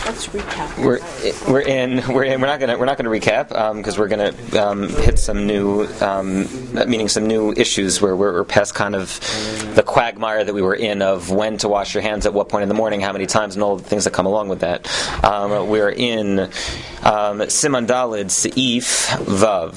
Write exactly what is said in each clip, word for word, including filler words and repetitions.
Let's recap. We're we're in we're in, we're not gonna we're not gonna recap because um, we're gonna um, hit some new um, meaning some new issues where we're, we're past kind of the quagmire that we were in of when to wash your hands at what point in the morning, how many times, and all the things that come along with that. Um, we're in um, Siman Daled Seif Vav.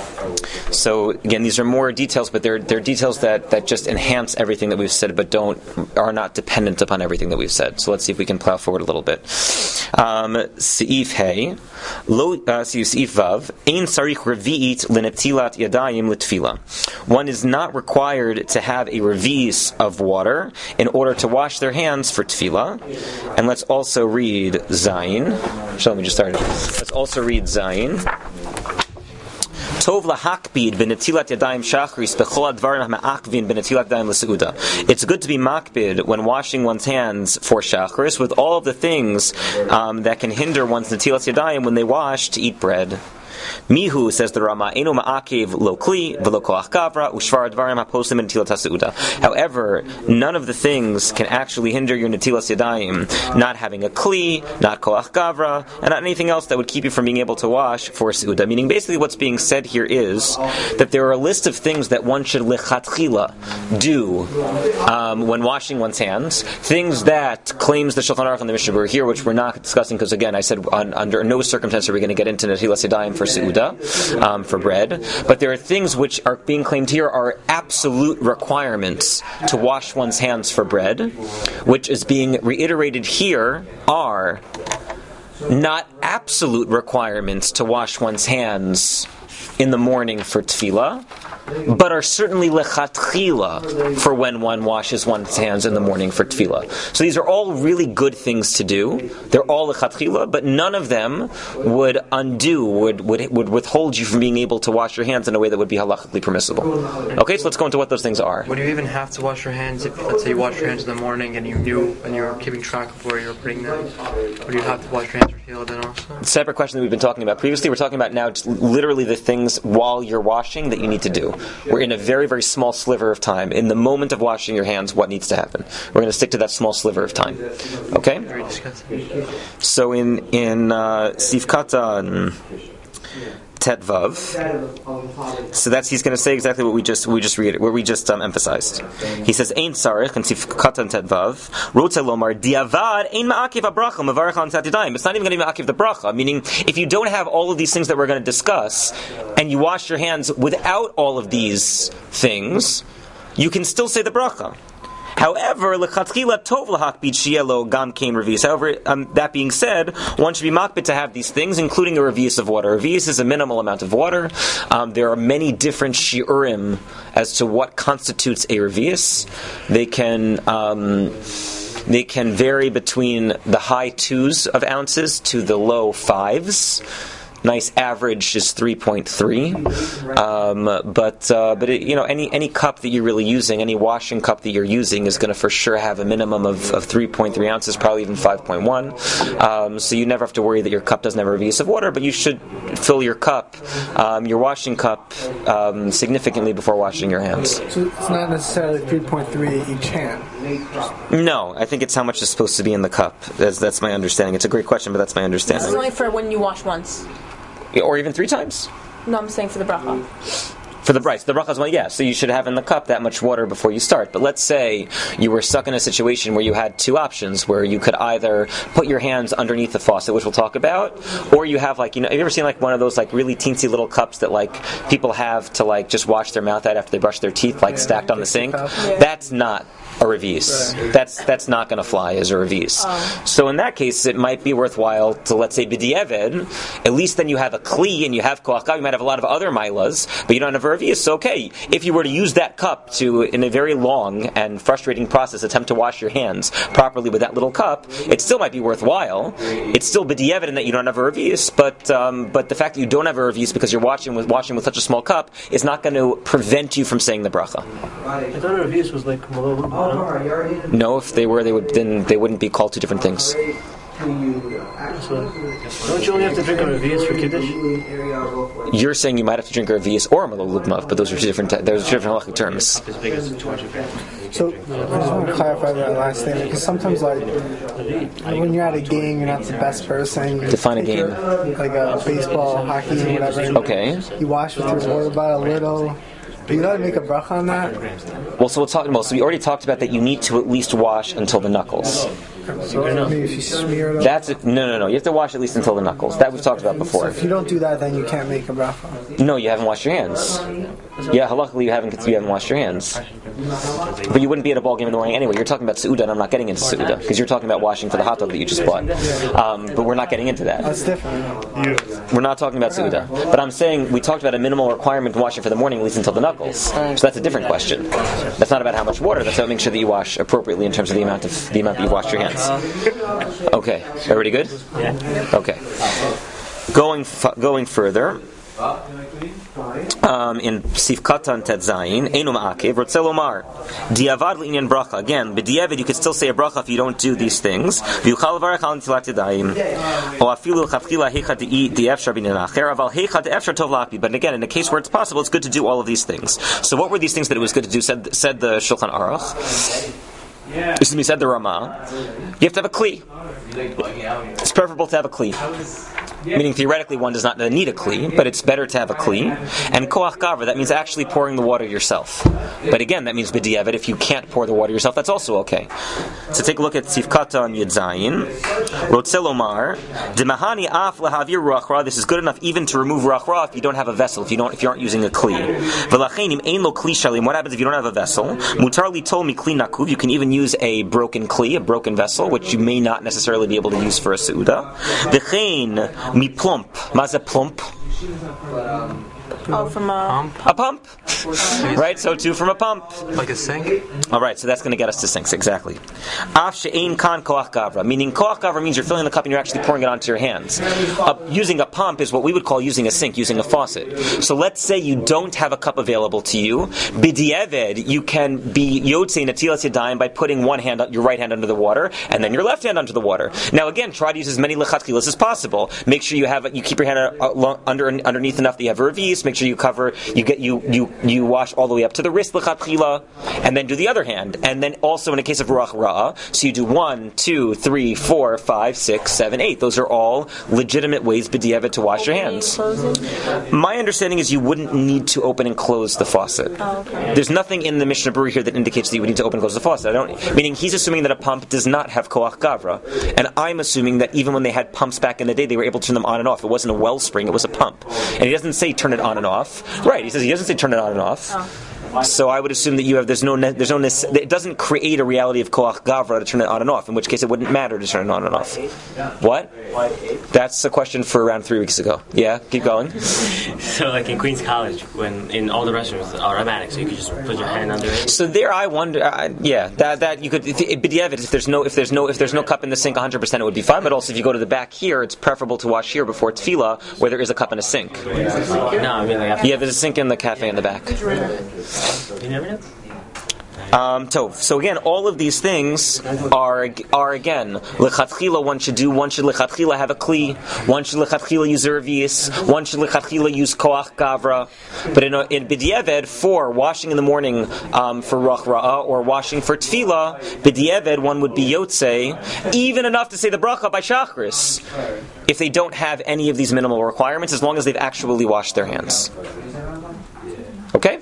So again, these are more details, but they're they're details that, that just enhance everything that we've said, but don't are not dependent upon everything that we've said. So let's see if we can plow forward a little bit. Um, Seif Hey, Lo Seif Vav, Ein Sarich Revi'it Lenetilat Yadayim L'Tfila. One is not required to have a revis of water in order to wash their hands for tefillah. And let's also read Zayin. So let me just start. Let's also read Zayin. Tov lahakbid b'netilat yadayim shachris b'chol advarim ha'akvin b'netilat yadayim l'seuda. It's good to be makbid when washing one's hands for shachris with all of the things um, that can hinder one's netilat yadayim when they wash to eat bread. Mihu, says the Rama, eno ma'akev lo kli v'lo koach gavra u'shvar advarim ha'poslim netilat ha'seuda. However, none of the things can actually hinder your netilas yadayim. Not having a kli, not koach gavra, and not anything else that would keep you from being able to wash for seuda. Meaning, basically, what's being said here is that there are a list of things that one should lechatchila do um, when washing one's hands. Things that claims the Shulchan Aruch and the Mishnah Berurah here, which we're not discussing because, again, I said on, under no circumstance are we going to get into netilas yadayim for seuda, um, for bread. But there are things which are being claimed here are absolute requirements to wash one's hands for bread, which is being reiterated here are not absolute requirements to wash one's hands in the morning for tefillah, but are certainly lechatchila for when one washes one's hands in the morning for tefillah. So these are all really good things to do. They're all lechatchila, but none of them would undo, would, would would withhold you from being able to wash your hands in a way that would be halachically permissible. Okay, so let's go into what those things are. Would you even have to wash your hands if, let's say, you wash your hands in the morning and you knew and you were keeping track of where you were putting them? Would you have to wash your hands for tefillah then also? Separate question that we've been talking about previously. We're talking about now just literally the things while you're washing that you need to do. We're in a very, very small sliver of time. In the moment of washing your hands, what needs to happen? We're going to stick to that small sliver of time. Okay? So in in uh, Sif Katan Tetvav, so that's he's going to say exactly what we just we just read what we just um, emphasized. He says Ein Sarich and Sif Katan Tetvav Rotze Lomar Diavad Ein Ma'akiv Abracha Mavarach on Satidayim. It's not even going to be Ma'akiv the bracha. Meaning, if you don't have all of these things that we're going to discuss, and you wash your hands without all of these things, you can still say the bracha. However, lechatchila tov lahakbid shielo gam kein revius. However, um, that being said, one should be makbid to have these things, including a revius of water. A revius is a minimal amount of water. Um, there are many different shiurim as to what constitutes a revius. They can um, they can vary between the high twos of ounces to the low fives. Nice average is three point three, um, but uh, but it, you know any any cup that you're really using, any washing cup that you're using is going to for sure have a minimum of, of three point three ounces, probably even five point one. Um, so you never have to worry that your cup doesn't have a revius of water, but you should fill your cup, um, your washing cup, um, significantly before washing your hands. So it's not necessarily three point three each hand. No, I think it's how much is supposed to be in the cup. That's that's my understanding. It's a great question, but that's my understanding. This is only for when you wash once. Or even three times? No, I'm saying for the bracha. For the rice, the bracha is one, yeah. So you should have in the cup that much water before you start. But let's say you were stuck in a situation where you had two options, where you could either put your hands underneath the faucet, which we'll talk about, or you have like, you know, have you ever seen like one of those like really teensy little cups that like people have to like just wash their mouth out after they brush their teeth, like yeah, stacked on the sink? Yeah. That's not a revis. Right. That's that's not going to fly as a revis. Oh. So in that case, it might be worthwhile to, let's say, b'di'eved. At least then you have a kli and you have koach gav. You might have a lot of other milas, but you don't have a revis. So okay, if you were to use that cup to, in a very long and frustrating process, attempt to wash your hands properly with that little cup, it still might be worthwhile. It's still b'di'eved in that you don't have a revis, but um, but the fact that you don't have a revis because you're washing with washing with such a small cup is not going to prevent you from saying the bracha. I thought a revis was like. No, if they were, they would then they wouldn't be called two different things. So, don't you only have to drink a revius for Kiddush? You're saying you might have to drink a revius or a malol lugmav, but those are two different. Te- those are two different halachic terms. As big as two hundred grams. So I just want to clarify that last thing, because sometimes, like, when you're at a game, you're not the best person. You Define a take your- game. like a baseball, hockey, whatever. Okay. You wash with your water bottle a little. Do you know how to make a bracha on that? Well, so we're talking about. So we already talked about that. You need to at least wash until the knuckles. So maybe if you smear it on. That's it. No, no, no. You have to wash at least until the knuckles. That we've talked about So before. if you don't do that, then you can't make a bracha. No, you haven't washed your hands. Yeah, luckily you haven't. You haven't washed your hands. But you wouldn't be at a ball game in the morning anyway. You're talking about Seudah, and I'm not getting into Seudah because you're talking about washing for the hot dog that you just bought. Um, but we're not getting into that. That's different. We're not talking about Seudah. But I'm saying we talked about a minimal requirement to washing for the morning, at least until the knuckles. So that's a different question. That's not about how much water. That's about making sure that you wash appropriately in terms of the amount of the amount that you've washed your hands. Okay, everybody good? Yeah. Okay. Going f- going further. Um, in Sif Katan Tet Zayin, Einu Ma'akev, Rotzel Omar, Diavad L'inyan Bracha. Again, B'diavad you could still say a bracha if you don't do these things. V'yuchal Levarech Al Netilat Yadayim, O Afilu Chavchila Heicha D'Efshar B'inyan Acher, Aval Heicha D'Efshar Tov L'Api. But again, in a case where it's possible, it's good to do all of these things. So what were these things that it was good to do? Said, said the Shulchan Aruch. Excuse me, said the Ramah. You have to have a kli. It's preferable to have a kli. Meaning, theoretically, one does not need a kli, but it's better to have a kli. And koach gavra, that means actually pouring the water yourself. But again, that means b'diavad. If you can't pour the water yourself, that's also okay. So take a look at Sif Katan Yud Zayin. Rotzel Omar, Demahani af lahavir ruach ra. This is good enough even to remove ruach ra if you don't have a vessel, if you don't, if you aren't using a kli. V'lachenim ein lo kli shalim. What happens if you don't have a vessel? Mutar li tol mi kli nakuv. You can even use a broken kli, a broken vessel, which you may not necessarily be able to use for a seudah. V'chein mi plump. Maze plump. Oh, from a... A pump. Right, so two from a pump. Like a sink? Alright, so that's going to get us to sinks, exactly. Af she'ein kan koach gavra, meaning koach gavra means you're filling the cup and you're actually pouring it onto your hands. Uh, using a pump is what we would call using a sink, using a faucet. So let's say you don't have a cup available to you. B'diavad, you can be yotzei natilas yadayim by putting one hand, your right hand under the water, and then your left hand under the water. Now again, try to use as many lechatchilas as possible. Make sure you have, you keep your hand under, underneath enough that you have a revius. Make sure you cover, you get, you, you, you wash all the way up to the wrist, lechatchila, and then do the other hand. And then also in a case of ruach ra'ah, so you do one, two, three, four, five, six, seven, eight. Those are all legitimate ways b'diavad to wash your hands. My understanding is you wouldn't need to open and close the faucet. Oh, okay. There's nothing in the Mishnah Berurah here that indicates that you would need to open and close the faucet. I don't, meaning he's assuming that a pump does not have koach gavra, and I'm assuming that even when they had pumps back in the day, they were able to turn them on and off. It wasn't a wellspring; it was a pump. And he doesn't say turn it on and off. Right? He says he doesn't say turn it on and off. Oh. So I would assume that you have there's no ne- there's no ne- it doesn't create a reality of koach gavra to turn it on and off. In which case, it wouldn't matter to turn it on and off. What? That's a question for around three weeks ago. Yeah, keep going. So, like in Queens College, when in all the restrooms are automatic, so you can just put your hand under it. So there, I wonder. Uh, yeah, that that you could. If, if, if there's no if there's no if there's no cup in the sink, one hundred percent it would be fine. But also, if you go to the back here, it's preferable to wash here before tefillah, where there is a cup and a sink. No, I mean like after. Yeah, there's a sink in the cafe in the back. You never know. Um, tov. So again, all of these things are are again lechatchila. One should do. One should lechatchila have a kli. One should lechatchila use ervius. One should lechatchila use koach gavra. But in, in b'diavad, for washing in the morning um, for ruach ra'ah or washing for tefillah, b'diavad one would be yotzei, even enough to say the bracha by shachris, if they don't have any of these minimal requirements, as long as they've actually washed their hands. Okay.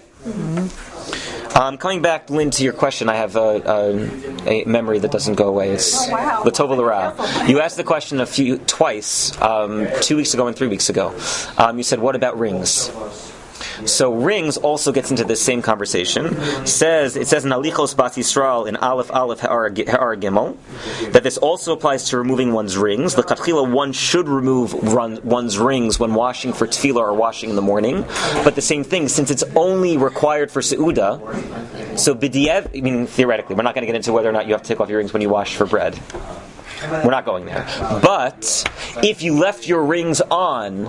Um, coming back, Lynn, to your question, I have a, a, a memory that doesn't go away. It's oh, wow. Latova L'Ra. You asked the question a few twice, um, two weeks ago and three weeks ago. Um, you said, "What about rings?" So rings also gets into this same conversation. Says it says in Alichos Bas Yisrael in Aleph Aleph Ha'ar Gimel that this also applies to removing one's rings. The Katchila, one should remove run, one's rings when washing for tefillah or washing in the morning. But the same thing, since it's only required for seudah, so b'diavad, I mean theoretically, we're not going to get into whether or not you have to take off your rings when you wash for bread. We're not going there. But if you left your rings on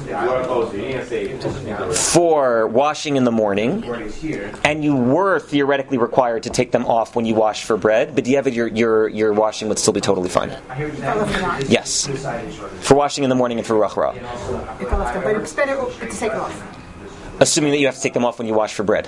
for washing in the morning, and you were theoretically required to take them off when you wash for bread, but your your your washing would still be totally fine. Yes, for washing in the morning and for ruach ra. Assuming that you have to take them off when you wash for bread.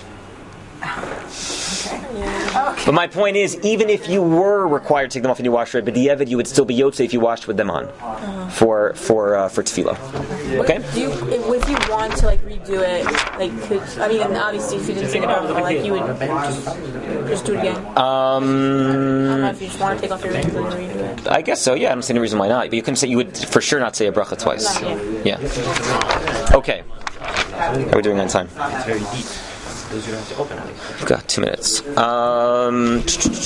But my point is, even if you were required to take them off when you wash for bread, but the evid you would still be yotze if you washed with them on uh-huh. for for uh, for tefillah. Okay. Do you, if, if you want to like redo it, like could, I mean, obviously if you didn't say the bracha, like you would just do it again. Um, I don't know if you just want to take off your rings and redo it. I guess so. Yeah, I don't see any reason why not. But you couldn't say you would for sure not say a bracha twice. Not, yeah. yeah. Okay. How are we doing on time? We've got two minutes. Um,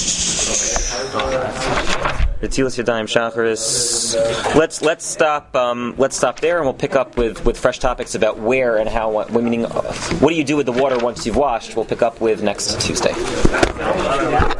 Netilas Yadayim Shacharis. Let's let's stop. Um, let's stop there, and we'll pick up with, with fresh topics about where and how. What, meaning, uh, what do you do with the water once you've washed? We'll pick up with next Tuesday.